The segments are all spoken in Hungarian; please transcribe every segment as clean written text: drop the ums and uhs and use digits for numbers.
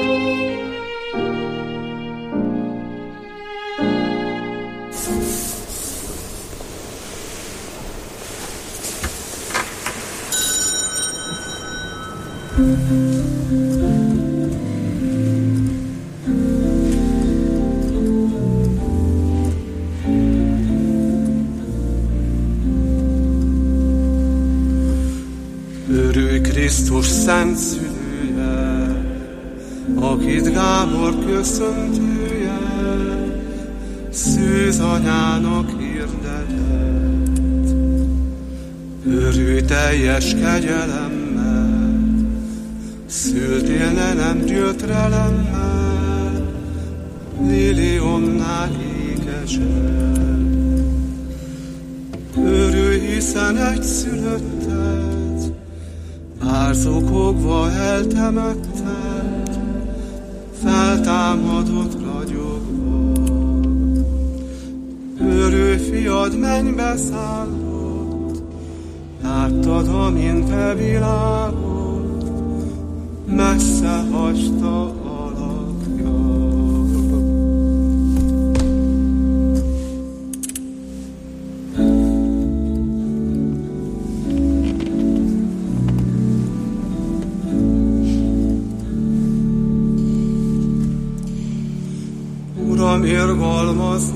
Örülj Krisztus szent szülője, akit Gábor köszöntője, szűz anyának hirdetett. Örülj teljes kegyelemmel, szültél nenem gyötrelemmel, liliomnál ékeset. Örülj, hiszen egyszülötted, bár zokogva eltemetted, feltámadott ragyogva. Örülj, fiad mennybe szállott, láttad, amint te világot, messze hagyta alakja. Uram, irgalmazz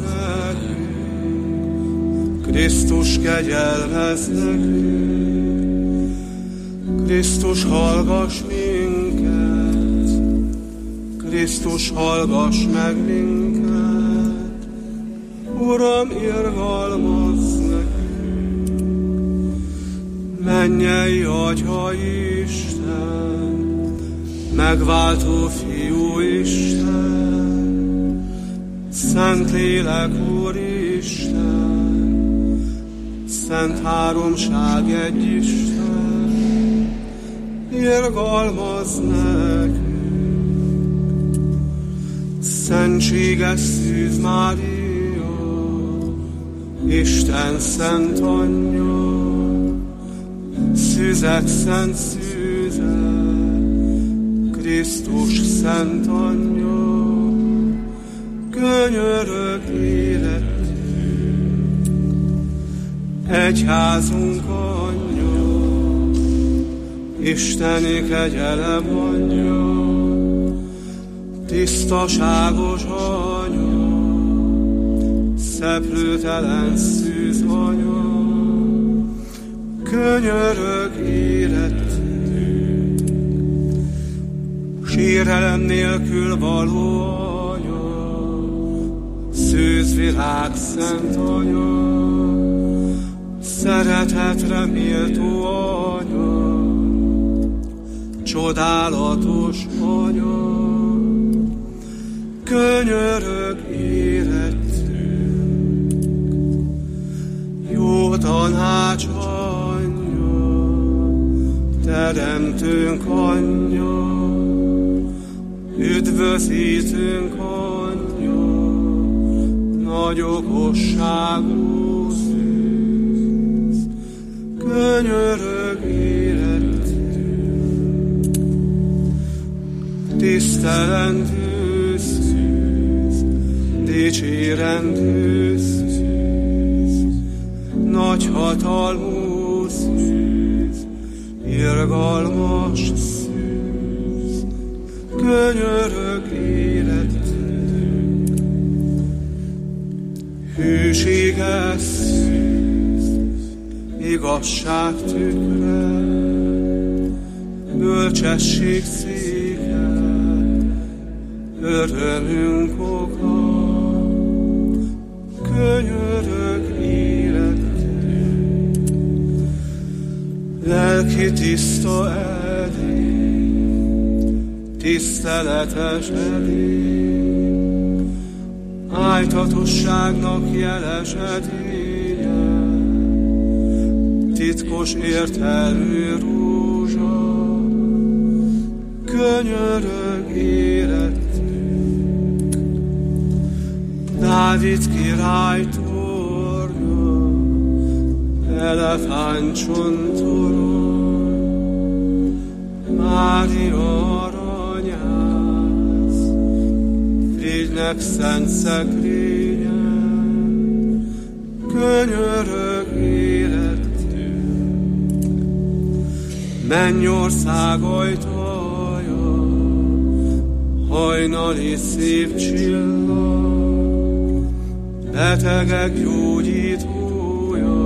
nekünk, Krisztus kegyelmezz nekünk, Krisztus hallgass minket, Krisztus hallgass meg minket, Uram, irgalmazz nekünk. Mennyei Atya Isten, megváltó Fiú Isten, Szentlélek Úristen, Szent Háromság egy Isten, irgalmazz nekünk. Szentséges Szűz Mária, Isten szent anyja, szűzek szent szűze, Krisztus szent anyja, könyörög érettünk, egyházunk anyja, Isteni kegyelem anyja, tisztaságos anya, szeplőtelen szűz anya, könyörög érettünk, sírelem nélkül való anya, szűzvilág szent anya, szeretetre méltó anya, csodálatos anya, könyörög érettünk, jó tanács anyja, teremtőnk anyja, üdvözítőnk anyja, nagy okosságú szűz, könyörög érettünk, tisztelendő szűz, dicsérendő szűz, nagy hatalmú szűz, irgalmas szűz, könyörög érettünk, hűséges szűz, igazság tükre, bölcsesség széke, örömünk oka, könyörög érettünk, lelki tiszta edény, tiszteletes edény, ájtatosságnak jeles edénye, titkos értelmű rózsa, könyörög érettünk, Dávid király tornya, elefántcsontorony, Mária aranyász, léleknek szent szekrénye, könyörög érettünk. Mennyország ajtaja, hajnali szép csillag, betegek gyógyítója,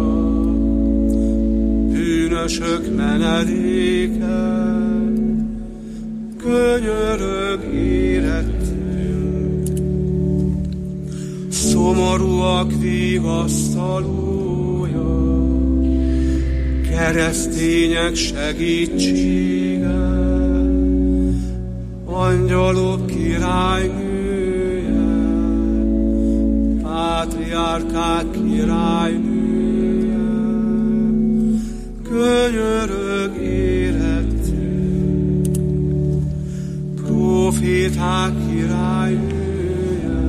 bűnösök menedéke, könyörög érettünk. Szomorúak vigasztalója, keresztények segítsége, angyalok királynője, pátriárkák királynője, könyörög érettünk. Proféták királynője,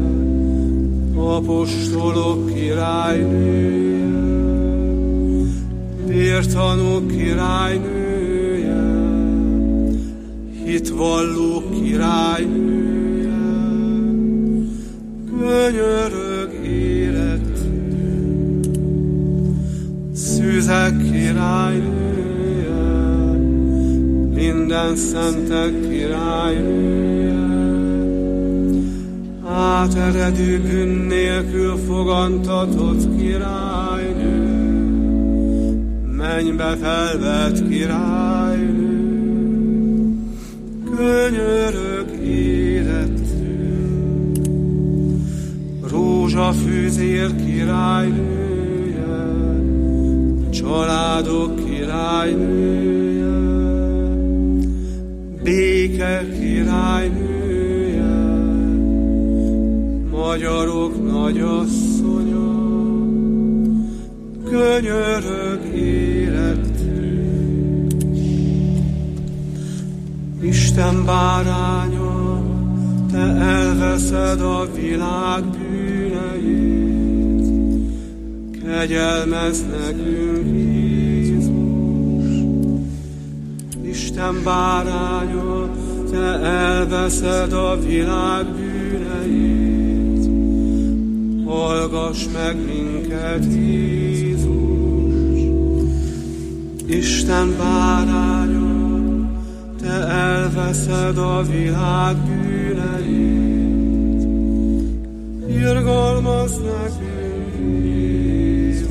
apostolok királynője, vértanúk királynője, hitvallók királynője, könyörög érettünk. Szűzek királynője, minden szentek királynője, áteredő bűn nélkül fogantatott királynő, mennybe felvett királynő, könyörög érettünk. Rózsafűzér királynője, családok királynője, béke királynője, magyarok nagyasszonya, könyörög érettünk. Isten báránya, te elveszed a világ bűneit, kegyelmezz nekünk, Jézus. Isten báránya, te elveszed a világ bűneit, hallgass meg minket, Jézus. Isten báránya, te elveszed a világ bűneit, irgalmazz nekünk, Jézus.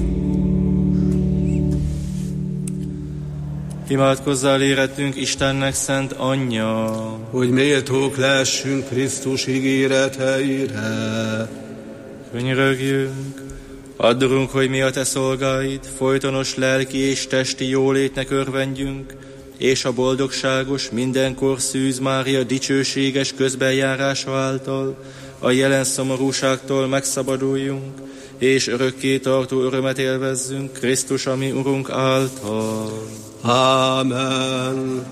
Imádkozzál érettünk Istennek szent anyja, hogy méltók lehessünk Krisztus ígéreteire. Könyörögjünk, add, Urunk, hogy mi a te szolgáid, folytonos lelki és testi jólétnek örvendjünk, és a boldogságos, mindenkor Szűz Mária dicsőséges közbenjárása által a jelen szomorúságtól megszabaduljunk, és örökké tartó örömet élvezzünk Krisztus, ami Urunk által. Ámen.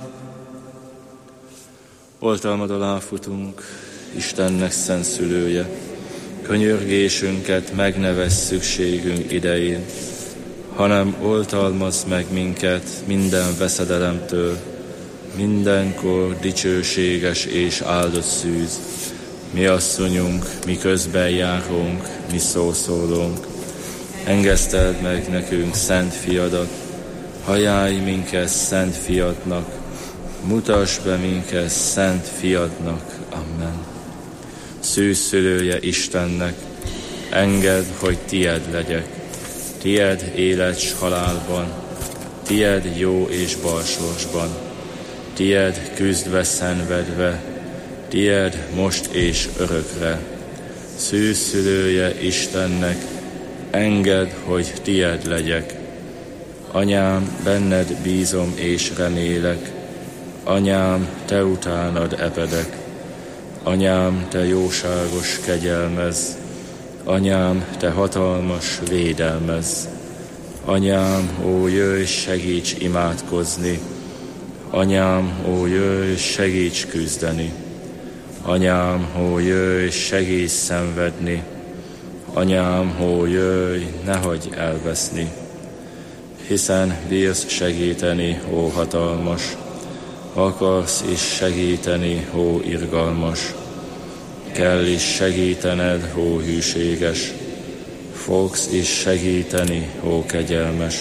Oltalmad alá futunk, Istennek szent szülője, könyörgésünket megnevess szükségünk idején, hanem oltalmazz meg minket minden veszedelemtől, mindenkor dicsőséges és áldott Szűz, mi asszonyunk, mi közben járunk, mi szószólunk. Engeszteld meg nekünk szent fiadat, hajálj minket szent fiadnak, mutass be minket szent fiadnak. Amen. Szűz szülője Istennek, engedd, hogy tied legyek, tied élet s halálban, tied jó és balsorsban, tied küzdve szenvedve, tied most és örökre. Szűz szülője Istennek, engedd, hogy tied legyek. Anyám, benned bízom és remélek, anyám, te utánad epedek. Anyám, te jóságos kegyelmez, anyám, te hatalmas védelmez. Anyám, ó, jöjj, segíts imádkozni, anyám, ó, jöjj, segíts küzdeni. Anyám, ó, jöjj, segíts szenvedni, anyám, ó, jöjj, ne hagyj elveszni. Hiszen bírsz segíteni, ó hatalmas, akarsz is segíteni, ó irgalmas. kell is segítened, ó hűséges, fogsz is segíteni, ó kegyelmes.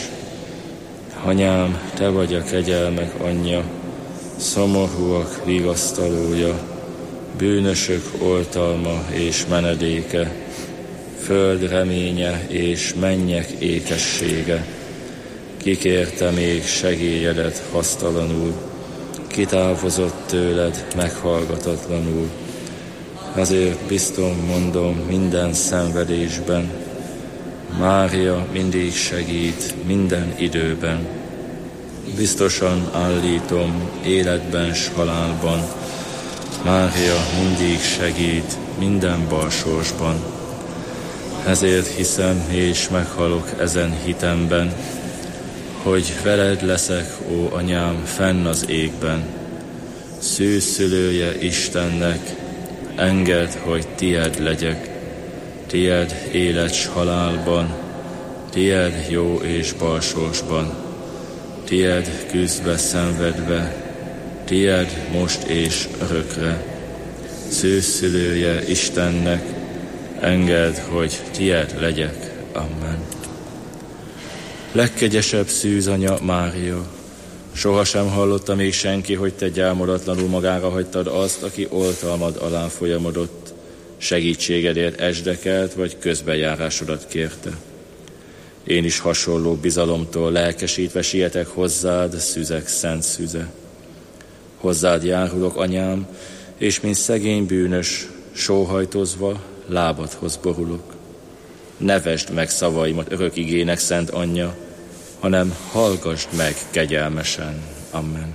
Anyám, te vagy a kegyelmek anyja, szomorúak vigasztalója, bűnösök oltalma és menedéke, föld reménye és mennyek ékessége. Kikérte még segélyedet hasztalanul, kitávozott tőled meghallgatatlanul. Azért bizton mondom minden szenvedésben, Mária mindig segít minden időben. Biztosan állítom életben s halálban, Mária mindig segít minden balsorsban. Ezért hiszem és meghalok ezen hitemben, hogy veled leszek, ó anyám, fenn az égben. Szűzszülője Istennek, engedd, hogy tied legyek, tied élet s halálban, tied jó és balsorsban, tied küzdve szenvedve, tied most és örökre. Szűzszülője Istennek, engedd, hogy tied legyek. Amen. Legkegyesebb szűzanya Mária, sohasem hallotta még senki, hogy te gyámodatlanul magára hagytad azt, aki oltalmad alá folyamodott, segítségedért esdekelt, vagy közbejárásodat kérte. Én is hasonló bizalomtól lelkesítve sietek hozzád, szüzek szent szüze. Hozzád járulok, anyám, és mint szegény bűnös, sóhajtozva lábadhoz borulok. Ne vesd meg szavaimat örök igének, szent anyja, hanem hallgasd meg kegyelmesen. Amen.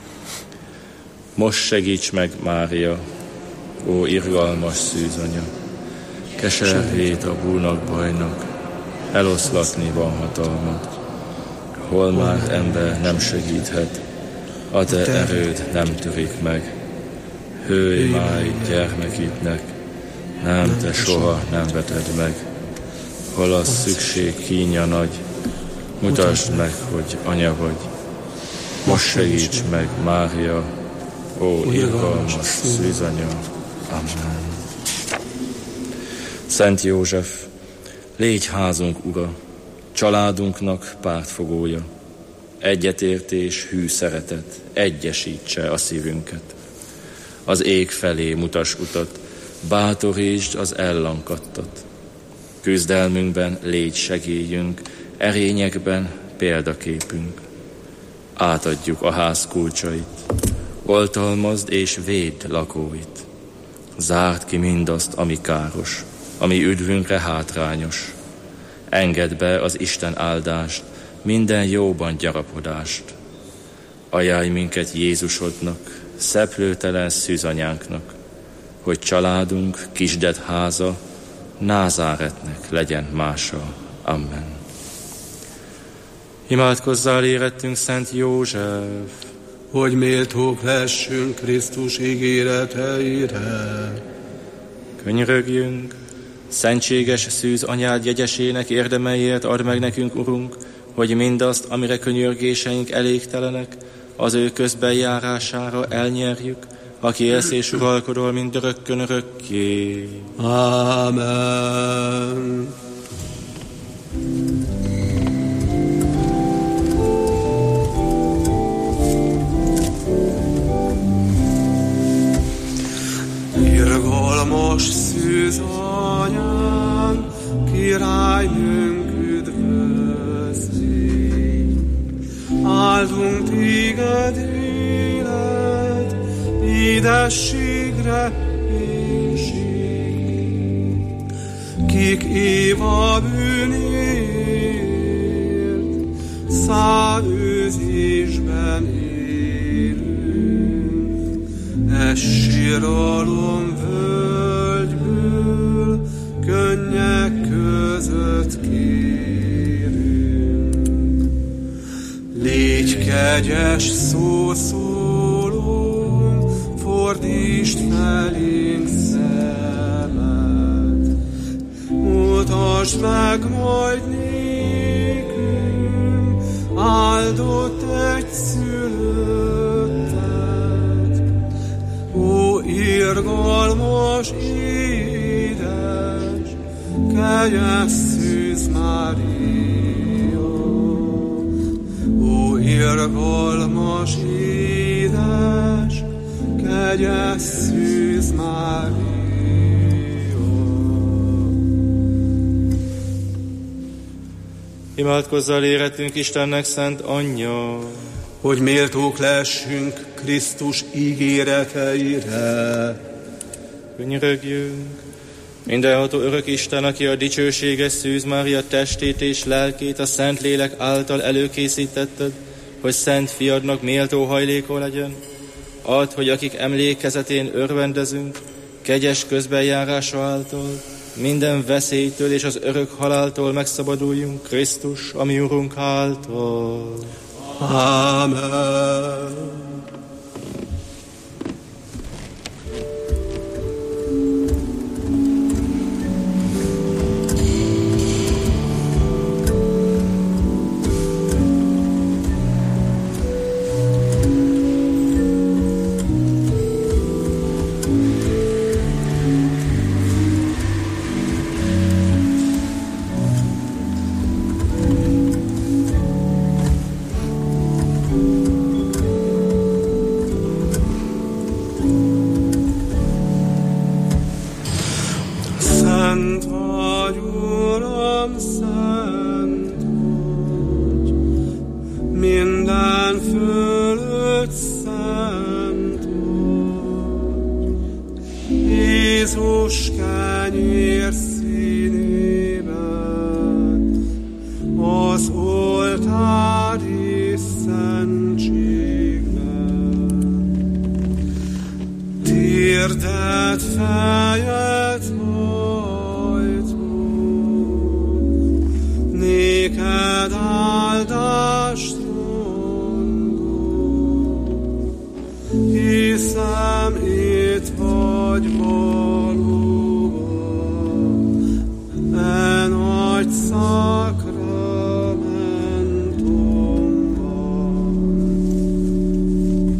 Most segíts meg, Mária, ó irgalmas szűzanya, keservét a búnak bajnak, eloszlatni van hatalmat. Hol már ember nem segíthet, a te erőd nem törik meg. Hőj máj gyermekidnek, nem te soha nem veted meg. Hol a szükség kínja nagy, mutasd meg, hogy anya vagy. Most segíts meg, Mária, ó irgalmas szűzanya. Amen. Szent József, légy házunk ura, családunknak pártfogója. Egyetértés, hű szeretet egyesítse a szívünket. Az ég felé mutas utat, bátorítsd az ellankadtat. Küzdelmünkben légy segélyünk, erényekben példaképünk. Átadjuk a ház kulcsait, oltalmazd és védd lakóit. Zárd ki mindazt, ami káros, ami üdvünkre hátrányos. Engedd be az Isten áldást, minden jóban gyarapodást. Ajánlj minket Jézusodnak, szeplőtelen szűzanyánknak, hogy családunk, kisded háza Názáretnek legyen mása. Amen. Imádkozzál érettünk, Szent József, hogy méltók lessünk Krisztus ígéreteire. Könyörögjünk, szentséges szűz anyád jegyesének érdemeiért add meg nekünk, Urunk, hogy mindazt, amire könyörgéseink elégtelenek, az ő közbenjárására elnyerjük, aki élsz és uralkodol mindörökkön örökké. Ámen. Irgalmas szűzanyám, királynőnk üdvözli. Áldunk téged élet, édességre énség. Kik Éva bűnért, szádőzésben élünk. Síralom völgyből, könnyek között kérünk. Légy kegyes szószólónk, fordítsd felénk szemed. Mutasd meg majd nékünk, áldott egyszülöttet. Ó, irgalmas, édes, kegyes Szűz Mária. Ó, irgalmas, édes, kegyes Szűz Mária. Imádkozzál éretünk Istennek szent anyja, hogy méltók lehessünk Krisztus ígéreteire. Könyörögjünk! Mindenható örök Isten, aki a dicsőséges Szűz Mária testét és lelkét a Szent Lélek által előkészítetted, hogy Szent Fiadnak méltó hajléka legyen, add, hogy akik emlékezetén örvendezünk, kegyes közbenjárása által, minden veszélytől és az örök haláltól megszabaduljunk Krisztus, ami Urunk által. Amen. Szent vagy, Uram, szent vagy, minden fölött szent vagy. Jézus kenyér színében, az oltári szentségben. Térdet, fejet néked áldást mondom, hiszem itt vagy valóban, e nagy szakramentumban.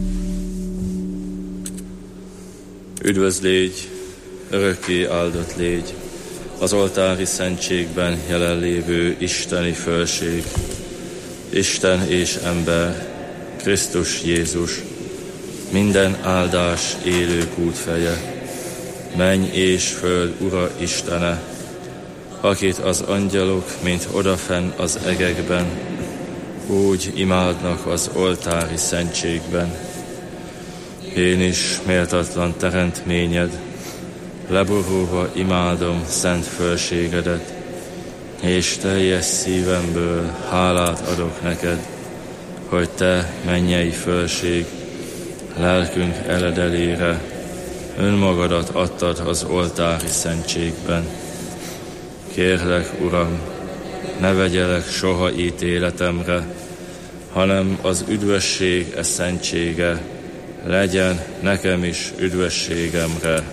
Üdvözl légy, örökké áldott légy, az oltári szentségben jelenlévő isteni fölség, Isten és ember, Krisztus Jézus, minden áldás élők útfeje, menny és föld Ura Istene, akit az angyalok, mint odafenn az egekben, úgy imádnak az oltári szentségben. Én is méltatlan teremtményed, leborulva imádom szent fölségedet, és teljes szívemből hálát adok neked, hogy te, mennyei fölség, lelkünk eledelére önmagadat adtad az oltári szentségben. Kérlek, Uram, ne vegyelek soha ítéletemre, hanem az üdvösség szentsége legyen nekem is üdvösségemre.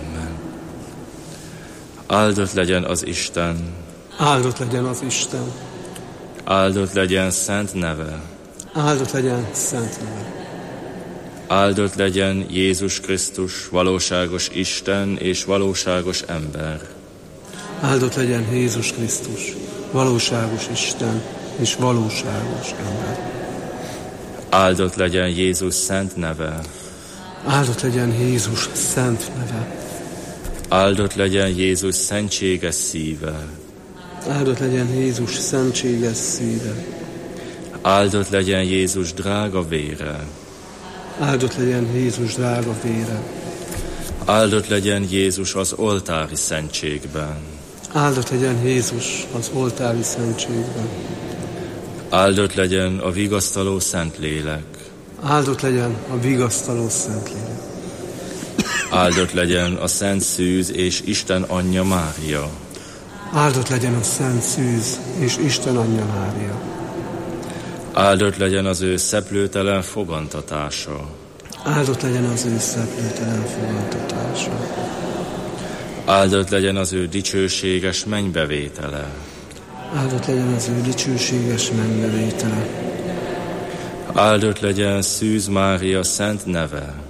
Áldott legyen az Isten. Áldott legyen az Isten. Áldott legyen szent neve. Áldott legyen szent neve. Áldott legyen Jézus Krisztus, valóságos Isten és valóságos ember. Áldott legyen Jézus Krisztus, valóságos Isten és valóságos ember. Áldott legyen Jézus szent neve. Áldott legyen Jézus szent neve. Áldott legyen Jézus szentséges szíve. Áldott legyen Jézus szentséges szíve. Áldott legyen Jézus drága vére. Áldott legyen Jézus drága vére. Áldott legyen Jézus az oltári szentségben. Áldott legyen Jézus az oltári szentségben. Áldott legyen a vigasztaló Szentlélek. Áldott legyen a vigasztaló Szentlélek. Áldott legyen a Szent Szűz és Isten Anyja Mária. Áldott legyen a Szent Szűz és Isten Anyja Mária. Áldott legyen az ő szeplőtelen fogantatása. Áldott legyen az ő szeplőtelen fogantatása. Áldott legyen az ő dicsőséges mennybevétele. Áldott legyen az ő dicsőséges mennybevétele. Áldott legyen Szűz Mária szent neve.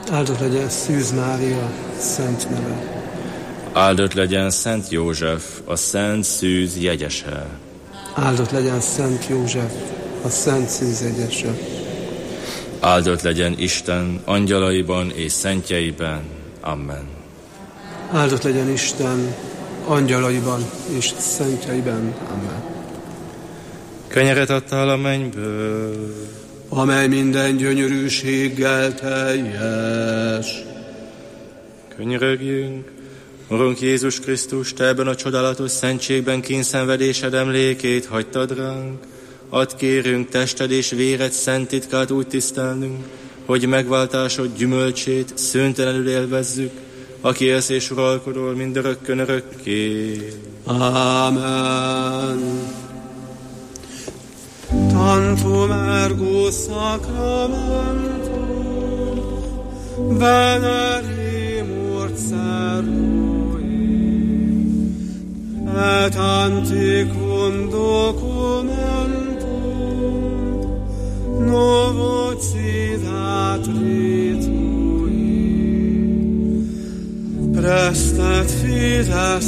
Áldott legyen Szűz Mária, szent neve. Áldott legyen Szent József, a Szent Szűz jegyese. Áldott legyen Szent József, a Szent Szűz jegyese. Áldott legyen Isten angyalaiban és szentjeiben. Amen. Áldott legyen Isten angyalaiban és szentjeiben. Amen. Kenyeret adtál a mennyből, amely minden gyönyörűséggel teljes. Könyörögjünk. Urunk Jézus Krisztus, Te ebben a csodálatos szentségben kínszenvedésed emlékét hagytad ránk. Add kérünk tested és véred szent titkát úgy tisztelnünk, hogy megváltásod gyümölcsét szüntelenül élvezzük, aki élsz és uralkodol mindörökkön örökké. Amen. Tantum ergo sacramentum veneremur servui et antiquum documentum novo citat ritui prestet fides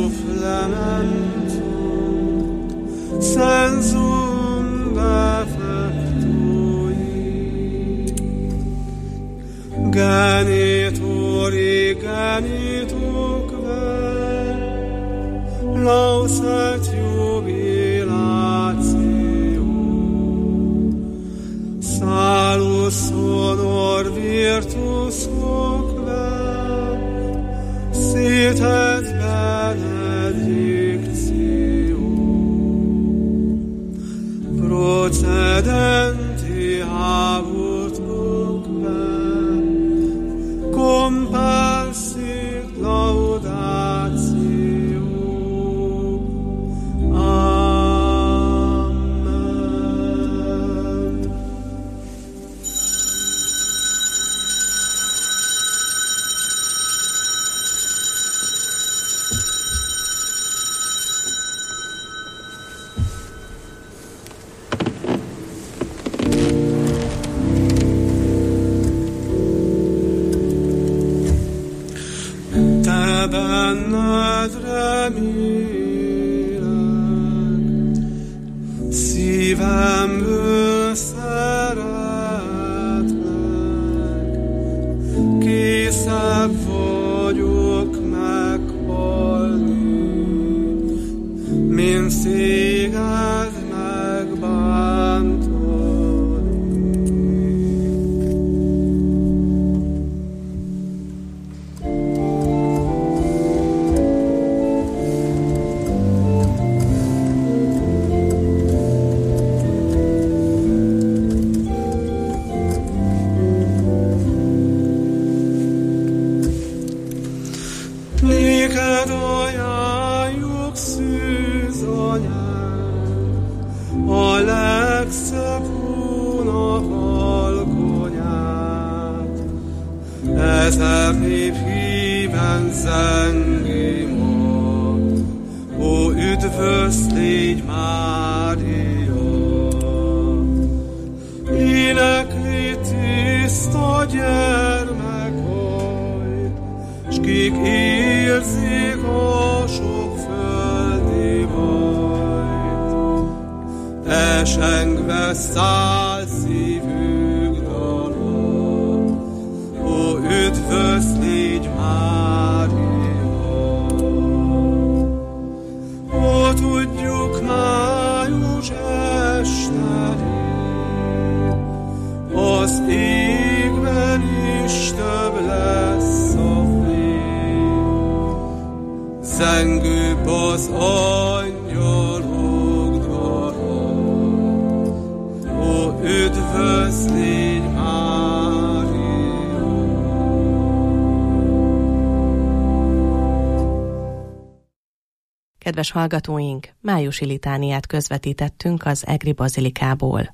supplementum sensum defectui genitori genituque laus et jubilatio salus honor virtus quae sit et benedictio procedenti habut quae compassit laudatio. Amen. Te benned remélek, szívemből szeretlek, készebb vagyok meghalni, mint széged megbántani. Néked ajánljuk, Szűz Anyám, a legszebb hónap alkonyát. Ezer nép híven zengi ma, ó, üdvös légy Mária! Énekli tiszta gyermekaj, s kik érzik a sok földi bajt, esengve száll szívük dala, ó, üdvös légy Mária! Ó, tudjuk május estején, az égben is több lesz a fény, zengőbb az angyalok dala, ó, üdvös légy Mária! Kedves hallgatóink, májusi litániát közvetítettünk az Egri Bazilikából.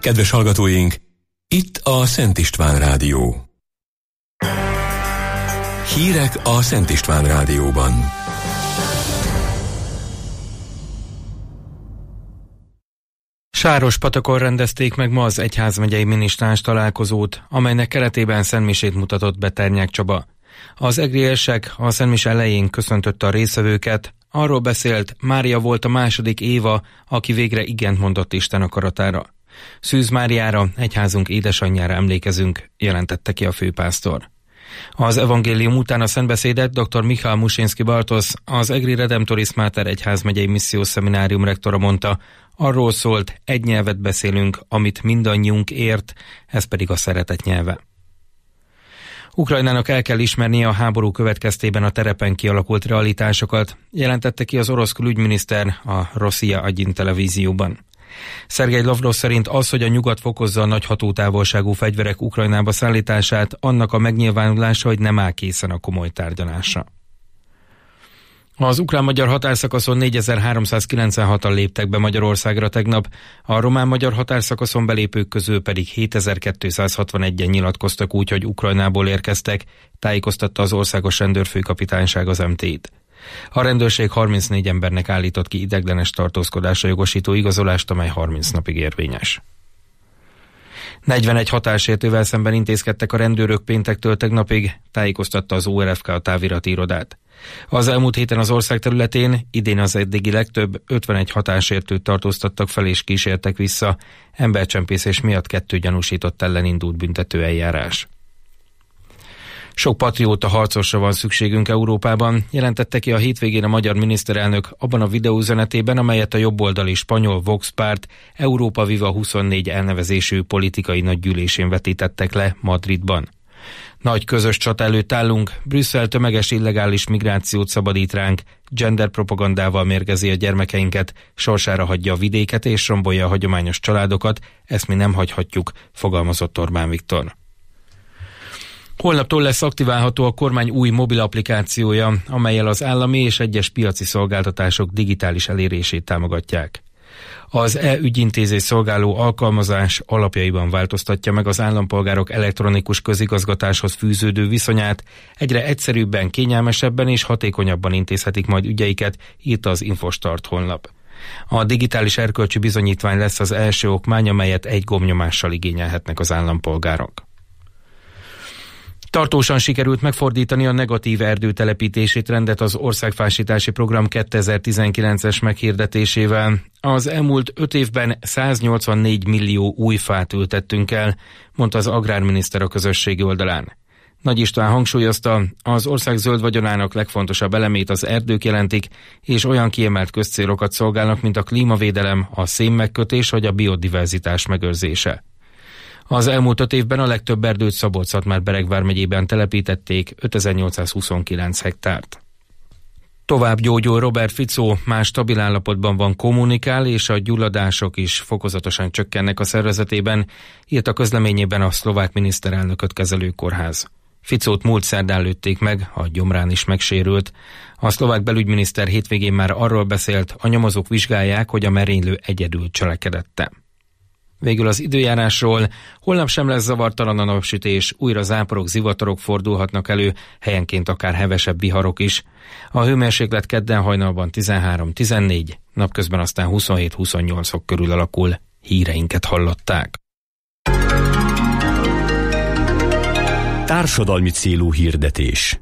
Kedves hallgatóink, itt a Szent István Rádió. Hírek a Szent István Rádióban. Sárospatakon rendezték meg ma az egyházmegyei minisztráns találkozót, amelynek keretében szentmisét mutatott be Ternyák Csaba. Az egriesek a szentmise elején köszöntötte a résztvevőket, arról beszélt, Mária volt a második Éva, aki végre igent mondott Isten akaratára. Szűz Máriára, egyházunk édesanyjára emlékezünk, jelentette ki a főpásztor. Az evangélium után a szentbeszédet dr. Michal Musinski-Bartosz, az Egri Redemptoris Mater egyházmegyei missziós szeminárium rektora mondta, arról szólt, egy nyelvet beszélünk, amit mindannyiunk ért, ez pedig a szeretet nyelve. Ukrajnának el kell ismernie a háború következtében a terepen kialakult realitásokat, jelentette ki az orosz külügyminiszter a Rosszia Agyin televízióban. Szergej Lavrov szerint az, hogy a nyugat fokozza a nagy hatótávolságú fegyverek Ukrajnába szállítását, annak a megnyilvánulása, hogy nem áll készen a komoly tárgyalásra. Az ukrán-magyar határszakaszon 4396-an léptek be Magyarországra tegnap, a román-magyar határszakaszon belépők közül pedig 7261-en nyilatkoztak úgy, hogy Ukrajnából érkeztek, tájékoztatta az Országos Rendőrfőkapitányság az MT-t. A rendőrség 34 embernek állított ki ideiglenes tartózkodásra jogosító igazolást, amely 30 napig érvényes. 41 határsértővel szemben intézkedtek a rendőrök péntektől tegnapig, tájékoztatta az ORFK a távirati irodát. Az elmúlt héten az ország területén idén az eddigi legtöbb 51 határsértőt tartóztattak fel és kísértek vissza, embercsempészés miatt 2 gyanúsított ellen indult büntetőeljárás. Sok patrióta harcosra van szükségünk Európában, jelentette ki a hétvégén a magyar miniszterelnök abban a videóüzenetében, amelyet a jobboldali spanyol Vox párt Európa Viva 24 elnevezésű politikai nagygyűlésén vetítettek le Madridban. Nagy közös csata előtt állunk, Brüsszel tömeges illegális migrációt szabadít ránk, genderpropagandával mérgezi a gyermekeinket, sorsára hagyja a vidéket és rombolja a hagyományos családokat, ezt mi nem hagyhatjuk, fogalmazott Orbán Viktor. Holnaptól lesz aktiválható a kormány új mobil applikációja, amellyel az állami és egyes piaci szolgáltatások digitális elérését támogatják. Az e-ügyintézés szolgáló alkalmazás alapjaiban változtatja meg az állampolgárok elektronikus közigazgatáshoz fűződő viszonyát, egyre egyszerűbben, kényelmesebben és hatékonyabban intézhetik majd ügyeiket, írta az Infostart honlap. A digitális erkölcsi bizonyítvány lesz az első okmány, amelyet egy gombnyomással igényelhetnek az állampolgárok. Tartósan sikerült megfordítani a negatív erdőtelepítési trendet az országfásítási program 2019-es meghirdetésével. Az elmúlt 5 évben 184 millió új fát ültettünk el, mondta az agrárminiszter a közösségi oldalán. Nagy István hangsúlyozta, az ország zöld vagyonának legfontosabb elemét az erdők jelentik, és olyan kiemelt közcélokat szolgálnak, mint a klímavédelem, a szénmegkötés vagy a biodiverzitás megőrzése. Az elmúlt 5 évben a legtöbb erdőt Szabolcs-Szatmár-Bereg vármegyében telepítették, 5829 hektárt. Tovább gyógyul Robert Fico, más stabil állapotban van, kommunikál, és a gyulladások is fokozatosan csökkennek a szervezetében, írt a közleményében a szlovák miniszterelnököt kezelő kórház. Ficót múlt szerdán lőtték meg, a gyomrán is megsérült. A szlovák belügyminiszter hétvégén már arról beszélt, a nyomozók vizsgálják, hogy a merénylő egyedül cselekedette. Végül az időjárásról, holnap sem lesz zavartalan a napsütés, újra záporok, zivatarok fordulhatnak elő, helyenként akár hevesebb viharok is. A hőmérséklet kedden hajnalban 13-14, napközben aztán 27-28 fok körül alakul. Híreinket hallották. Társadalmi célú hirdetés.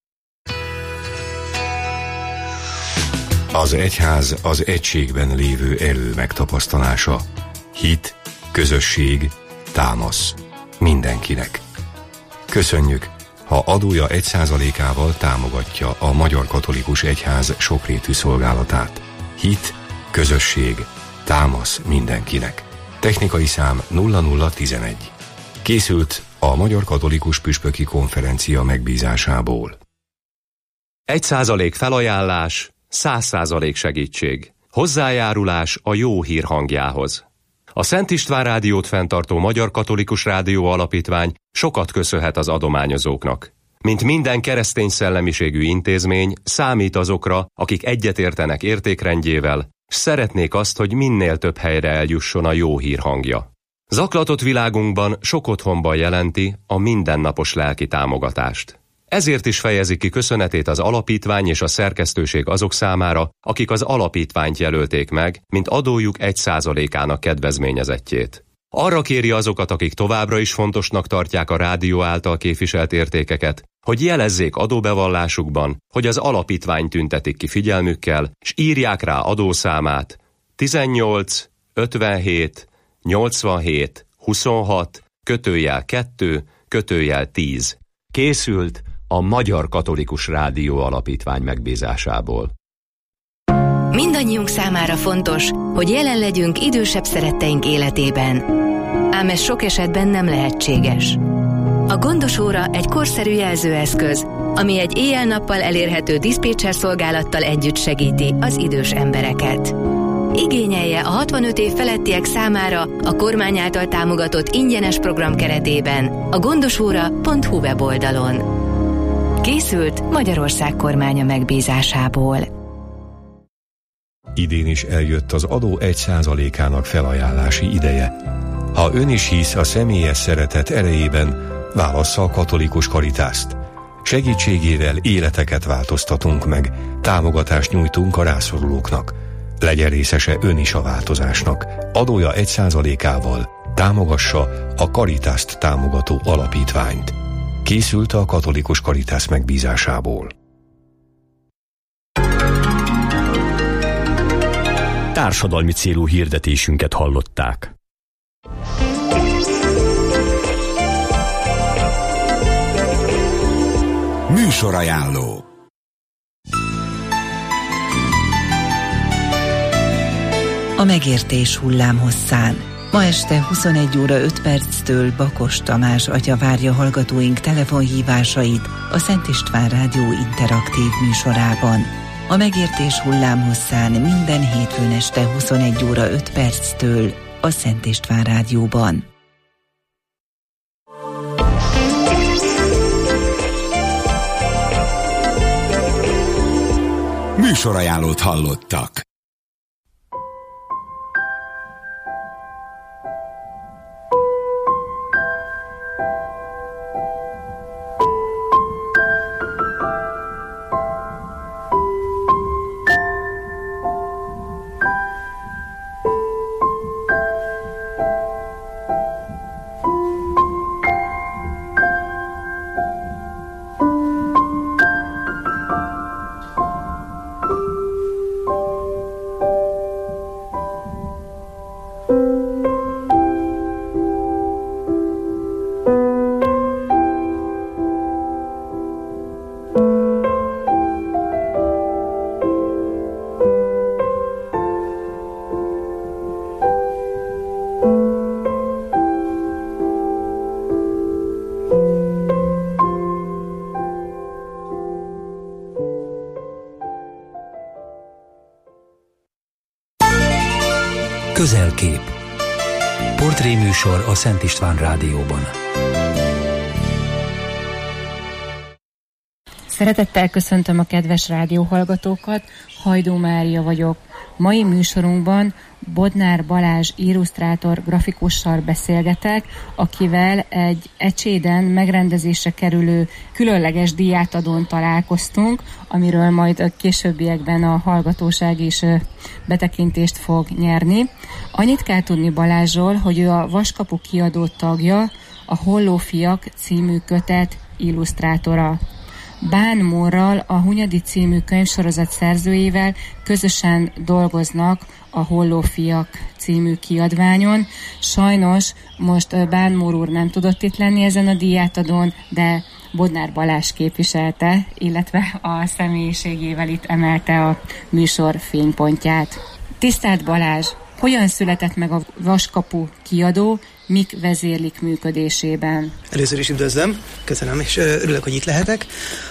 Az egyház az egységben lévő erő megtapasztalása. Hit, közösség, támasz. Mindenkinek. Köszönjük, ha adója 1%-ával támogatja a Magyar Katolikus Egyház sokrétű szolgálatát. Hit, közösség, támasz mindenkinek. Technikai szám 0011. Készült a Magyar Katolikus Püspöki Konferencia megbízásából. 1% felajánlás, 100% segítség. Hozzájárulás a jó hír hangjához. A Szent István Rádiót fenntartó Magyar Katolikus Rádió Alapítvány sokat köszönhet az adományozóknak. Mint minden keresztény szellemiségű intézmény, számít azokra, akik egyetértenek értékrendjével, s szeretnék azt, hogy minél több helyre eljusson a jó hír hangja. Zaklatott világunkban sok otthonban jelenti a mindennapos lelki támogatást. Ezért is fejezi ki köszönetét az alapítvány és a szerkesztőség azok számára, akik az alapítványt jelölték meg, mint adójuk 1%-ának kedvezményezettjét. Arra kéri azokat, akik továbbra is fontosnak tartják a rádió által képviselt értékeket, hogy jelezzék adóbevallásukban, hogy az alapítványt tüntetik ki figyelmükkel, és írják rá adószámát 18 57 87 26 /2 /10. Készült a Magyar Katolikus Rádió Alapítvány megbízásából. Mindannyiunk számára fontos, hogy jelen legyünk idősebb szeretteink életében. Ám ez sok esetben nem lehetséges. A gondos óra egy korszerű jelzőeszköz, ami egy éjjel-nappal elérhető diszpécser szolgálattal együtt segíti az idős embereket. Igényelje a 65 év felettiek számára a kormány által támogatott ingyenes program keretében a gondosóra.hu weboldalon. Készült Magyarország kormánya megbízásából. Idén is eljött az adó 1%-ának felajánlási ideje. Ha ön is hisz a személyes szeretet erejében, válassza a Katolikus Karitást. Segítségével életeket változtatunk meg, támogatást nyújtunk a rászorulóknak. Legyen részese ön is a változásnak. Adója 1%-ával támogassa a Karitást támogató alapítványt. Készült a Katolikus Karitász megbízásából. Társadalmi célú hirdetésünket hallották. Műsorajánló. A megértés hullámhosszán. Ma este 21 óra 5 perctől Bakos Tamás atya várja hallgatóink telefonhívásait a Szent István Rádió interaktív műsorában. A megértés hullámhosszán minden hétfőn este 21 óra 5 perctől a Szent István Rádióban. Műsorajánlót hallottak. Közelkép. Portréműsor a Szent István Rádióban. Szeretettel köszöntöm a kedves rádióhallgatókat, Hajdú Mária vagyok. Mai műsorunkban Bodnár Balázs illusztrátor grafikussal beszélgetek, akivel egy Ecséden megrendezésre kerülő különleges díjátadón találkoztunk, amiről majd későbbiekben a hallgatóság is betekintést fog nyerni. Annyit kell tudni Balázsról, hogy ő a Vaskapu kiadó tagja, a Hollófiak című kötet illusztrátora. Bán Mórral, a Hunyadi című könyvsorozat szerzőjével közösen dolgoznak a Hollófiak című kiadványon. Sajnos most Bán Mór úr nem tudott itt lenni ezen a díjátadón, de Bodnár Balázs képviselte, illetve a személyiségével itt emelte a műsor fénypontját. Tisztelt Balázs, hogyan született meg a Vaskapu kiadó, mik vezérlik működésében? Először is üdvözlöm, köszönöm, és örülök, hogy itt lehetek.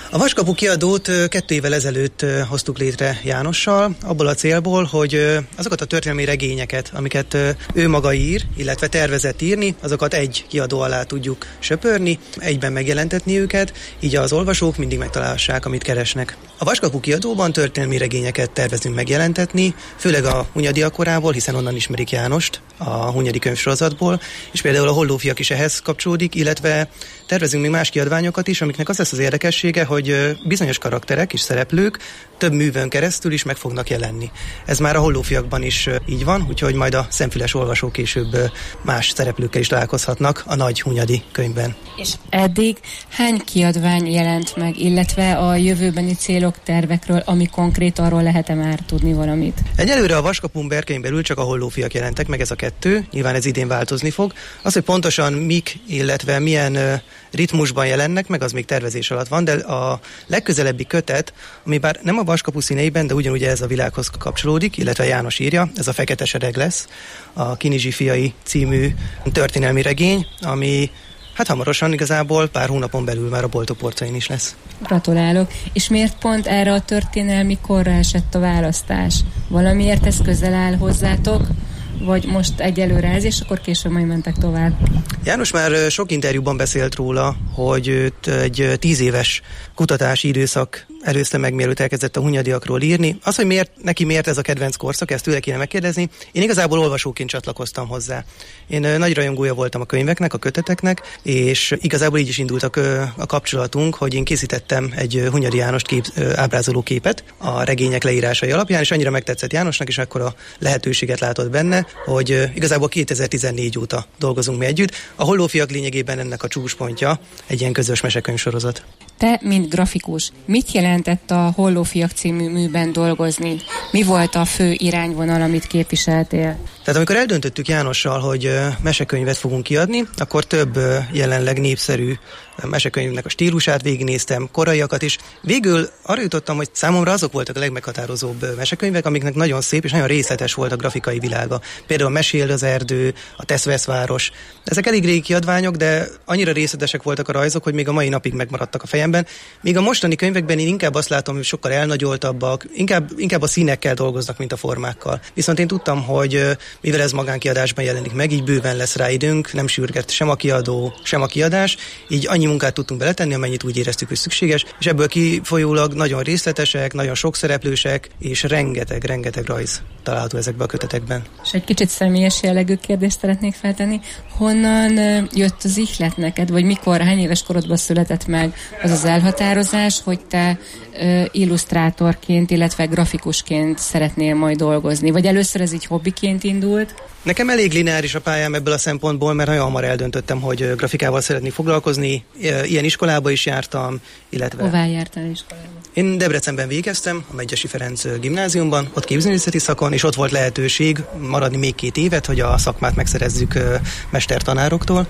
A Vaskapu kiadót 2 évvel ezelőtt hoztuk létre Jánossal, abból a célból, hogy azokat a történelmi regényeket, amiket ő maga ír, illetve tervezett írni, azokat egy kiadó alá tudjuk söpörni, egyben megjelentetni őket, így az olvasók mindig megtalálhassák, amit keresnek. A Vaskapu kiadóban történelmi regényeket tervezünk megjelentetni, főleg a Hunyadiak korából, hiszen onnan ismerik Jánost, a Hunyadi könyvsorozatból, és például a Hollófiak is ehhez kapcsolódik, illetve tervezünk még más kiadványokat is, amiknek az lesz az érdekessége, hogy bizonyos karakterek és szereplők több művön keresztül is meg fognak jelenni. Ez már a Hollófiakban is így van, úgyhogy majd a szemfüles olvasók később más szereplőkkel is találkozhatnak a nagy Hunyadi könyvben. És eddig hány kiadvány jelent meg, illetve a jövőbeni célok, tervekről, ami konkrét, arról lehet-e már tudni valamit? Egyelőre a Vaskapun berkein belül csak a Hollófiak jelentek meg, ez a 2, nyilván ez idén változni fog. Az, hogy pontosan mik, illetve milyen ritmusban jelennek meg, az még tervezés alatt van, de a legközelebbi kötet, ami bár nem a Vaskapu színeiben, de ugyanúgy ez a világhoz kapcsolódik, illetve János írja, ez a Fekete sereg lesz, a Kinizsi fiai című történelmi regény, ami hát hamarosan igazából pár hónapon belül már a boltok polcain is lesz. Gratulálok. És miért pont erre a történelmi korra esett a választás? Valamiért ez közel áll hozzátok? Vagy most egyelőre ez, és akkor később majd mentek tovább? János már sok interjúban beszélt róla, hogy őt egy 10 éves kutatási időszak előzte meg, mielőtt elkezdett a Hunyadiakról írni. Az, hogy neki miért ez a kedvenc korszak, ezt tőle kéne megkérdezni. Én igazából olvasóként csatlakoztam hozzá. Én nagy rajongója voltam a könyveknek, a köteteknek, és igazából így is indultak a kapcsolatunk, hogy én készítettem egy Hunyadi Jánost ábrázoló képet a regények leírásai alapján, és annyira megtetszett Jánosnak, és akkor a lehetőséget látott benne, hogy igazából 2014 óta dolgozunk mi együtt. A Hollófiak lényegében ennek a csúcspontja egy ilyen közös mesekönyvsorozat. Te, mint grafikus, mit jelentett a Hollófiak című műben dolgozni? Mi volt a fő irányvonal, amit képviseltél? Tehát amikor eldöntöttük Jánossal, hogy mesekönyvet fogunk kiadni, akkor több jelenleg népszerű mesekönyvnek a stílusát végignéztem, koraiakat is. Végül arra jutottam, hogy számomra azok voltak a legmeghatározóbb mesekönyvek, amiknek nagyon szép és nagyon részletes volt a grafikai világa. Például a Meséld az erdő, a Teszveszváros. Ezek elég régi kiadványok, de annyira részletesek voltak a rajzok, hogy még a mai napig megmaradtak a fejemben. Míg a mostani könyvekben én inkább azt látom, hogy sokkal elnagyoltabbak, inkább a színekkel dolgoznak, mint a formákkal. Viszont én tudtam, hogy mivel ez magánkiadásban jelenik meg, így bőven lesz rá időnk, nem sürget sem a kiadó, sem a kiadás, így annyi munkát tudtunk beletenni, amennyit úgy éreztük, hogy szükséges, és ebből kifolyólag nagyon részletesek, nagyon sok szereplősek, és rengeteg rajz található ezekben a kötetekben. És egy kicsit személyes jellegű kérdést szeretnék feltenni. Honnan jött az ihlet neked, vagy mikor, hány éves korodban született meg az az elhatározás, hogy te illusztrátorként, illetve grafikusként szeretnél majd dolgozni? Vagy először ez így hobbiként indult? Nekem elég lineáris a pályám ebből a szempontból, mert nagyon hamar eldöntöttem, hogy grafikával szeretnék foglalkozni. Ilyen iskolába is jártam, illetve... Hová jártál iskolába? Én Debrecenben végeztem, a Medgyessy Ferenc gimnáziumban, ott képzőművészeti szakon, és ott volt lehetőség maradni még 2 évet, hogy a szakmát megszerezzük mestertanároktól,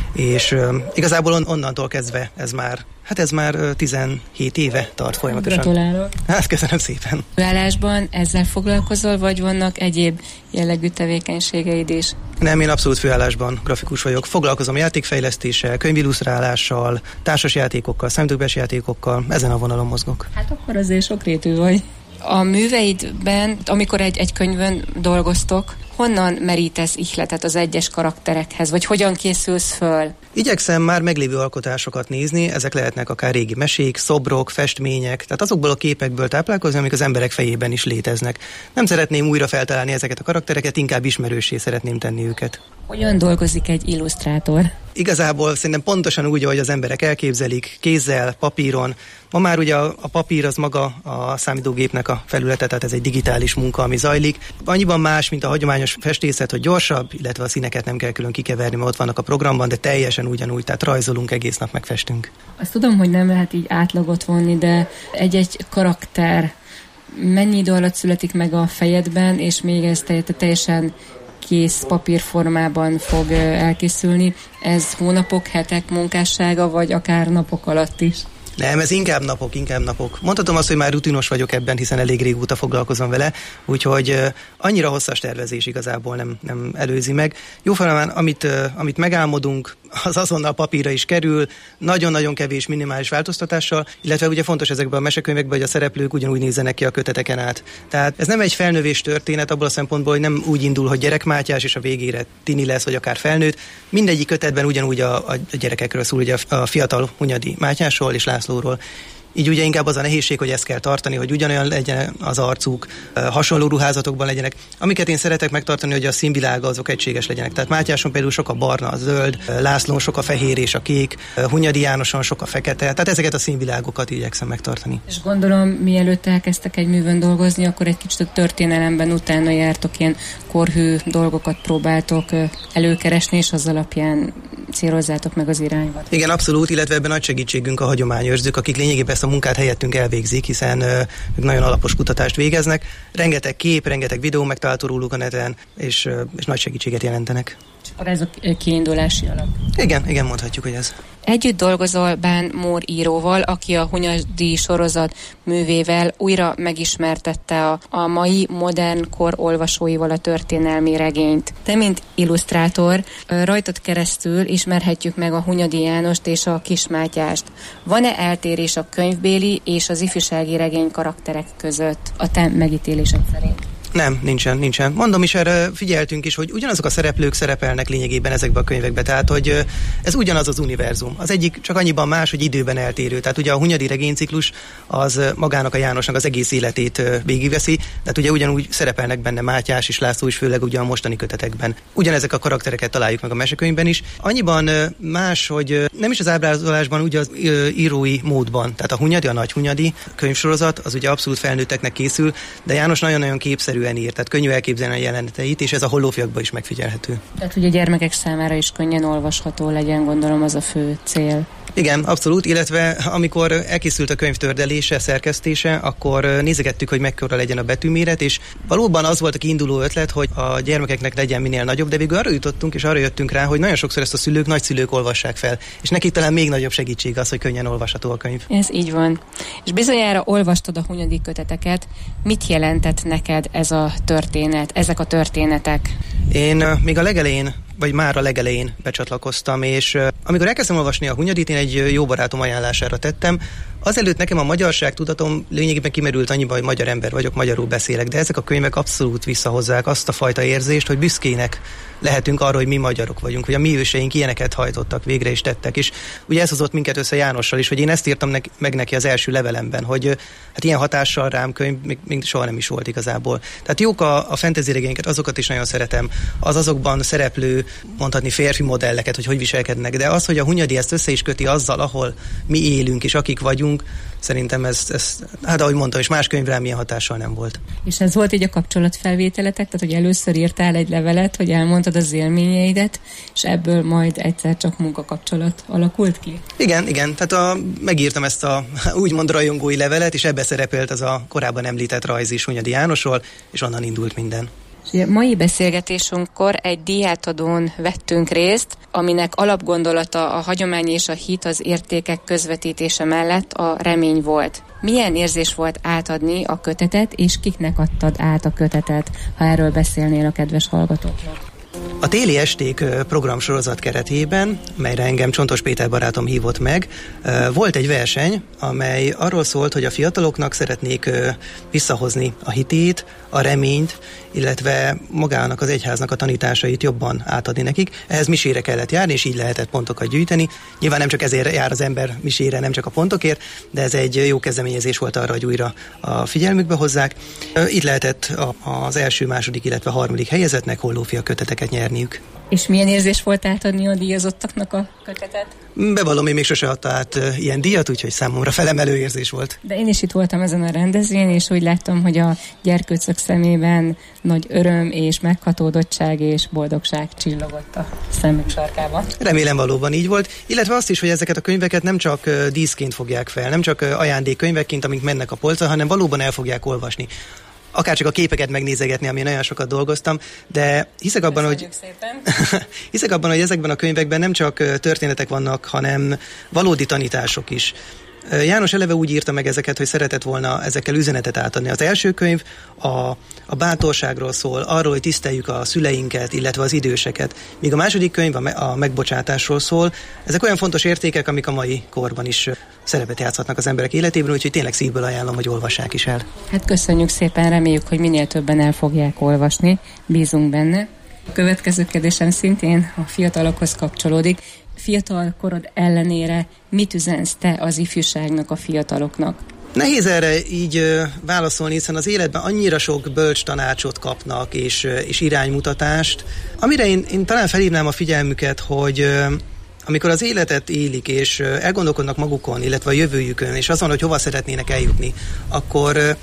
és igazából onnantól kezdve ez már 17 éve tart folyamatosan. Gratulálok. Hát köszönöm szépen. Főállásban ezzel foglalkozol, vagy vannak egyéb jellegű tevékenységeid is? Nem, én abszolút főállásban grafikus vagyok. Foglalkozom játékfejlesztéssel, könyvillusztrálással, társasjátékokkal, számítógépes játékokkal, ezen a vonalon mozgok. Hát akkor azért sokrétű vagy. A műveidben, amikor egy könyvön dolgoztok, honnan merítesz ihletet az egyes karakterekhez, vagy hogyan készülsz föl? Igyekszem már meglévő alkotásokat nézni, ezek lehetnek akár régi mesék, szobrok, festmények, tehát azokból a képekből táplálkozni, amik az emberek fejében is léteznek. Nem szeretném újra feltalálni ezeket a karaktereket, inkább ismerőssé szeretném tenni őket. Hogyan dolgozik egy illusztrátor? Igazából szerintem pontosan úgy, ahogy az emberek elképzelik, kézzel, papíron. Ma már ugye a papír az maga a számítógépnek a felülete, tehát ez egy digitális munka, ami zajlik. Annyiban más, mint a hagyományos festészet, hogy gyorsabb, illetve a színeket nem kell külön kikeverni, mert ott vannak a programban, de teljesen ugyanúgy, tehát rajzolunk, egész nap megfestünk. Azt tudom, hogy nem lehet így átlagot vonni, de egy karakter mennyi idő alatt születik meg a fejedben, és még ez teljesen kész papírformában fog elkészülni. Ez hónapok, hetek munkássága, vagy akár napok alatt is? Nem, ez inkább napok. Mondhatom azt, hogy már rutinos vagyok ebben, hiszen elég régóta foglalkozom vele, úgyhogy annyira hosszas tervezés igazából nem előzi meg. Jóformán, amit megálmodunk, az azonnal papírra is kerül, nagyon-nagyon kevés minimális változtatással, illetve ugye fontos ezekben a mesekönyvekben, hogy a szereplők ugyanúgy nézzenek ki a köteteken át. Tehát ez nem egy felnövés történet abból a szempontból, hogy nem úgy indul, hogy gyerek Mátyás, és a végére tini lesz, vagy akár felnőtt. Mindegyik kötetben ugyanúgy a gyerekekről szól, ugye a fiatal Hunyadi Mátyásról és Lászlóról. Így ugye inkább az a nehézség, hogy ezt kell tartani, hogy ugyanolyan legyen az arcuk, hasonló ruházatokban legyenek. Amiket én szeretek megtartani, hogy a színvilága azok egységes legyenek. Tehát Mátyáson például sok a barna, a zöld, Lászlón sok a fehér és a kék, Hunyadi Jánoson sok a fekete. Tehát ezeket a színvilágokat igyekszem megtartani. És gondolom, mielőtt elkezdtek egy művön dolgozni, akkor egy kicsit a történelemben utána jártok, ilyen korhű dolgokat próbáltok előkeresni, és az alapján célozzátok meg az irányvat. Igen, abszolút, illetve ebben nagy segítségünk a hagyományőrzők, akik lényegében ezt a munkát helyettünk elvégzik, hiszen ők nagyon alapos kutatást végeznek. Rengeteg kép, rengeteg videó megtalálható róluk a neten, és nagy segítséget jelentenek. Akkor ez a kiindulási alap. Igen, mondhatjuk, hogy ez. Együtt dolgozol Bán Mór íróval, aki a Hunyadi sorozat művével újra megismertette a mai modern kor olvasóival a történelmi regényt. Te, mint illusztrátor, rajtad keresztül ismerhetjük meg a Hunyadi Jánost és a Kis Mátyást. Van-e eltérés a könyvbéli és az ifjúsági regény karakterek között a te megítélésed szerint? Nem, nincsen. Mondom is, erre figyeltünk is, hogy ugyanazok a szereplők szerepelnek lényegében ezekben a könyvekben, tehát hogy ez ugyanaz az univerzum. Az egyik csak annyiban más, hogy időben eltérő. Tehát ugye a Hunyadi regényciklus az magának a Jánosnak az egész életét végigveszi, tehát ugye ugyanúgy szerepelnek benne Mátyás és László is, főleg ugye a mostani kötetekben. Ugyanezek a karaktereket találjuk meg a mesekönyvben is. Annyiban más, hogy nem is az ábrázolásban, ugye az írói módban. Tehát a Hunyadi, a Nagy Hunyadi könyvsorozat, az ugye abszolút felnőtteknek készül, de János nagyon-nagyon képszerű írt, tehát könnyű elképzelni a jeleneteit, és ez a Hollófiakban is megfigyelhető. Tehát, hogy a gyermekek számára is könnyen olvasható legyen, gondolom, az a fő cél. Igen, abszolút, illetve amikor elkészült a könyv tördelése, szerkesztése, akkor nézegettük, hogy mekkora legyen a betűméret, és valóban az volt a kiinduló ötlet, hogy a gyermekeknek legyen minél nagyobb, de végül arra jutottunk, és arra jöttünk rá, hogy nagyon sokszor ezt a szülők, nagyszülők olvassák fel, és nekik talán még nagyobb segítség az, hogy könnyen olvasható a könyv. Ez így van. És bizonyára olvastad a Hunyadi köteteket. Mit jelentett neked ez a történet, ezek a történetek? Én még a legelején, vagy már a legelején becsatlakoztam, és amikor elkezdtem olvasni a Hunyadit, én egy jó barátom ajánlására tettem. Azelőtt nekem a magyarság tudatom lényegében kimerült annyiba, hogy magyar ember vagyok, magyarul beszélek, de ezek a könyvek abszolút visszahozzák azt a fajta érzést, hogy büszkének lehetünk arra, hogy mi magyarok vagyunk, hogy a mi őseink ilyeneket hajtottak, végre is tettek. És ugye ez hozott minket össze Jánossal is, hogy én ezt írtam meg neki az első levelemben, hogy hát ilyen hatással rám könyv még soha nem is volt igazából. Tehát jók a fantasy regényeket, azokat is nagyon szeretem, azokban szereplő, mondhatni férfi modelleket, hogy viselkednek, de az, hogy a Hunyadi ezt össze is köti azzal, ahol mi élünk és akik vagyunk, szerintem ez hát ahogy mondtam, és más könyvre milyen hatással nem volt. És ez volt így a kapcsolatfelvételetek, tehát hogy először írtál egy levelet, hogy elmondtad az élményeidet, és ebből majd egyszer csak munkakapcsolat alakult ki? Igen, tehát megírtam ezt a úgymond rajongói levelet, és ebbe szerepelt az a korábban említett rajz is Hunyadi Jánosról, és onnan indult minden. Mai beszélgetésünkkor egy díjátadón vettünk részt, aminek alapgondolata a hagyomány és a hit az értékek közvetítése mellett a remény volt. Milyen érzés volt átadni a kötetet, és kiknek adtad át a kötetet, ha erről beszélnél a kedves hallgatóknak? A Téli Esték programsorozat keretében, melyre engem Csontos Péter barátom hívott meg, volt egy verseny, amely arról szólt, hogy a fiataloknak szeretnék visszahozni a hitét, a reményt, illetve magának az egyháznak a tanításait jobban átadni nekik. Ehhez misére kellett járni, és így lehetett pontokat gyűjteni. Nyilván nem csak ezért jár az ember misére, nem csak a pontokért, de ez egy jó kezdeményezés volt arra, hogy újra a figyelmükbe hozzák. Így lehetett az első, második, illetve harmadik helyezettnek Hollófia köteteket nyerniük. És milyen érzés volt átadni a díjazottaknak a kötetet? Bevallom, én még sose adta át ilyen díjat, úgyhogy számomra felemelő érzés volt. De én is itt voltam ezen a rendezvényen, és úgy láttam, hogy a gyerkőcök szemében nagy öröm és meghatódottság és boldogság csillogott a szemük sarkában. Remélem valóban így volt, illetve azt is, hogy ezeket a könyveket nem csak díszként fogják fel, nem csak ajándékkönyvekként, amik mennek a polcra, hanem valóban el fogják olvasni. Akár csak a képeket megnézegetni, amin nagyon sokat dolgoztam, de hiszek abban, hogy ezekben a könyvekben nem csak történetek vannak, hanem valódi tanítások is. János eleve úgy írta meg ezeket, hogy szeretett volna ezekkel üzenetet átadni. Az első könyv a bátorságról szól, arról, hogy tiszteljük a szüleinket, illetve az időseket. Míg a második könyv a megbocsátásról szól. Ezek olyan fontos értékek, amik a mai korban is szerepet játszhatnak az emberek életében, úgyhogy tényleg szívből ajánlom, hogy olvassák is el. Hát köszönjük szépen, reméljük, hogy minél többen el fogják olvasni, bízunk benne. A következő kérdésem szintén a fiatalokhoz kapcsolódik. Fiatal korod ellenére mit üzensz te az ifjúságnak, a fiataloknak? Nehéz erre így válaszolni, hiszen az életben annyira sok bölcs tanácsot kapnak, és iránymutatást, amire én talán felhívnám a figyelmüket, hogy amikor az életet élik, és elgondolkodnak magukon, illetve a jövőjükön, és azon, hogy hova szeretnének eljutni, akkor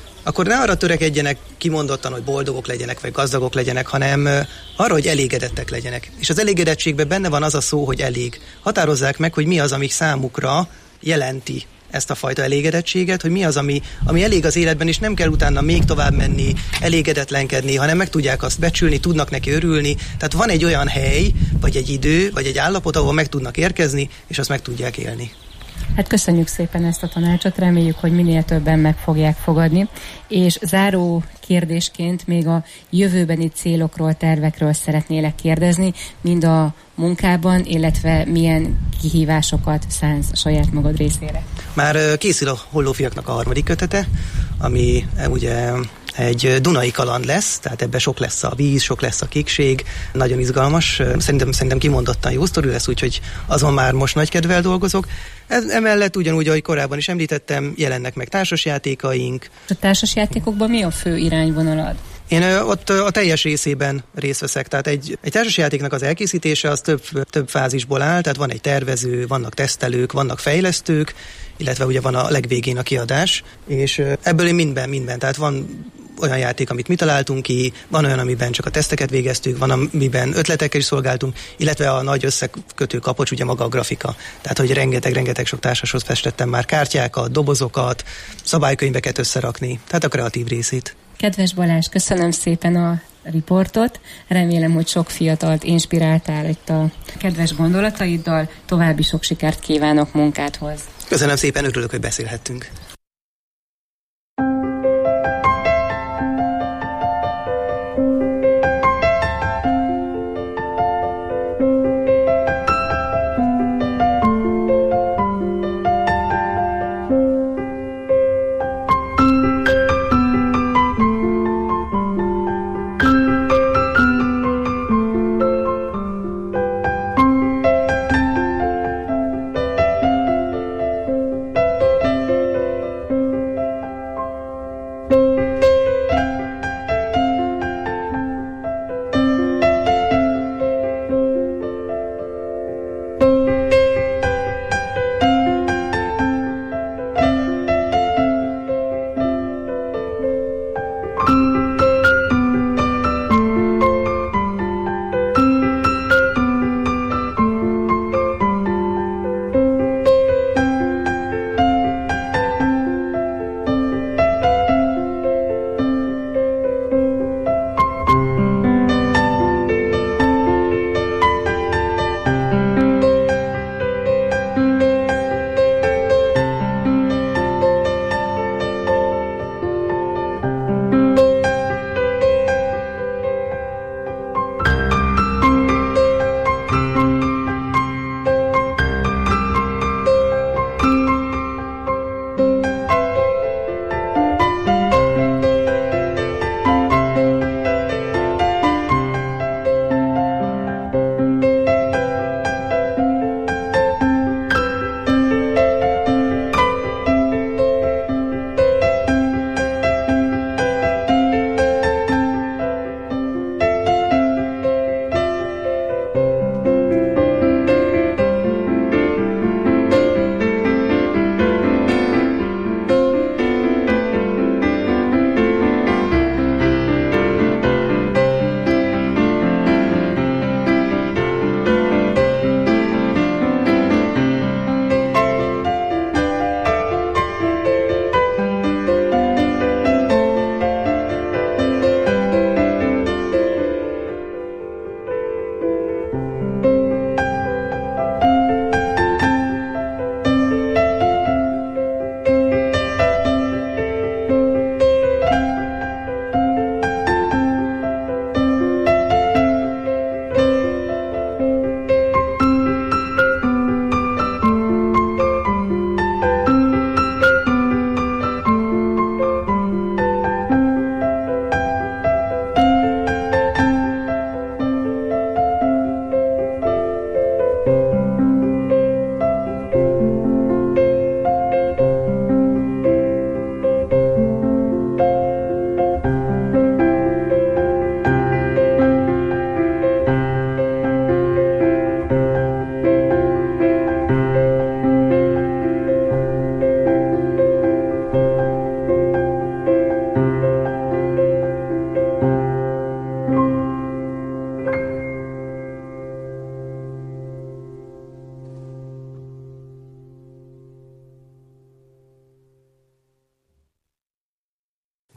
ne arra törekedjenek kimondottan, hogy boldogok legyenek, vagy gazdagok legyenek, hanem arra, hogy elégedettek legyenek. És az elégedettségben benne van az a szó, hogy elég. Határozzák meg, hogy mi az, ami számukra jelenti ezt a fajta elégedettséget, hogy mi az, ami elég az életben, és nem kell utána még tovább menni, elégedetlenkedni, hanem meg tudják azt becsülni, tudnak neki örülni. Tehát van egy olyan hely, vagy egy idő, vagy egy állapot, ahol meg tudnak érkezni, és azt meg tudják élni. Hát köszönjük szépen ezt a tanácsot, reméljük, hogy minél többen meg fogják fogadni. És záró kérdésként még a jövőbeni célokról, tervekről szeretnélek kérdezni, mind a munkában, illetve milyen kihívásokat szánsz a saját magad részére. Már készül a Hollófiaknak a 3. kötete, ami ugye egy dunai kaland lesz, tehát ebben sok lesz a víz, sok lesz a kékség, nagyon izgalmas, szerintem kimondottan jó sztori lesz, úgyhogy azon már most nagy kedvel dolgozok. Emellett ugyanúgy, ahogy korábban is említettem, jelennek meg társasjátékaink. A társasjátékokban mi a fő irányvonalad? Én ott a teljes részében részt veszek, tehát egy társasjátéknak az elkészítése az több fázisból áll, tehát van egy tervező, vannak tesztelők, vannak fejlesztők, illetve ugye van a legvégén a kiadás, és ebből én minden, tehát van olyan játék, amit mi találtunk ki, van olyan, amiben csak a teszteket végeztük, van, amiben ötletekkel is szolgáltunk, illetve a nagy összekötő kapocs, ugye maga a grafika. Tehát, hogy rengeteg sok társashoz festettem már kártyákat, dobozokat, szabálykönyveket összerakni, tehát a kreatív részét. Kedves Balázs, köszönöm szépen a riportot. Remélem, hogy sok fiatalt inspiráltál itt a kedves gondolataiddal. További sok sikert kívánok munkádhoz. Köszönöm szépen, örülök, hogy beszélhettünk.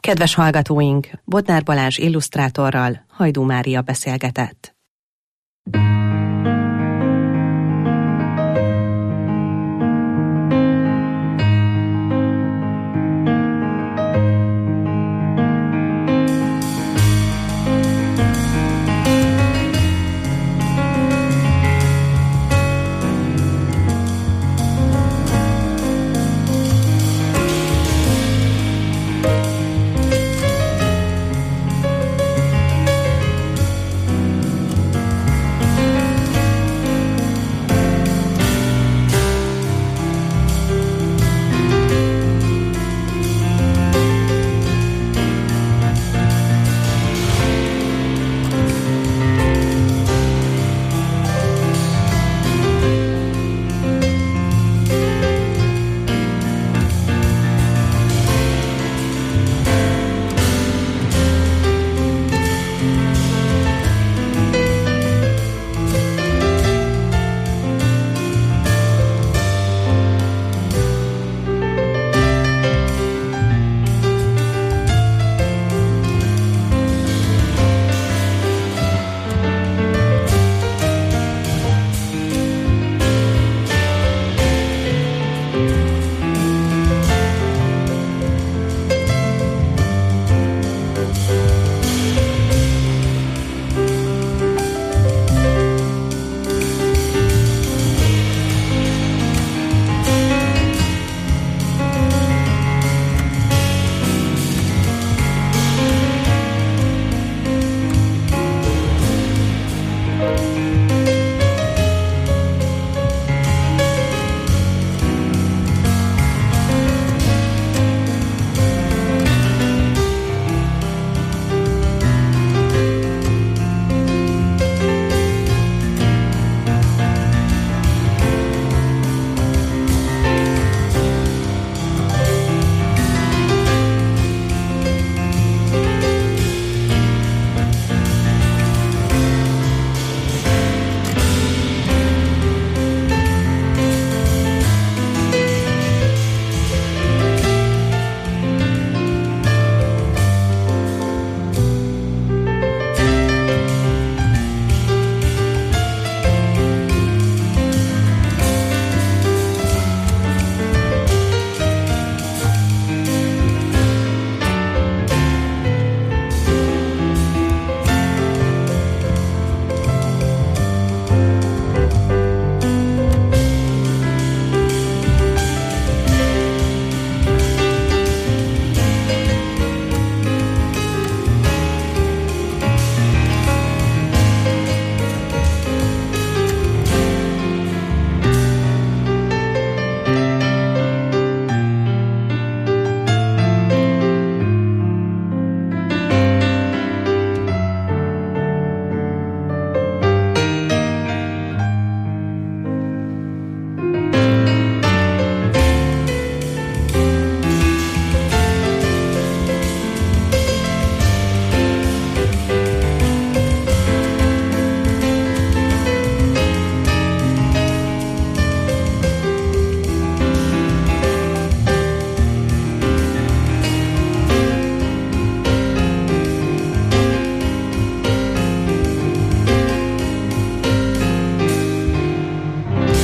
Kedves hallgatóink, Bodnár Balázs illusztrátorral Hajdú Mária beszélgetett.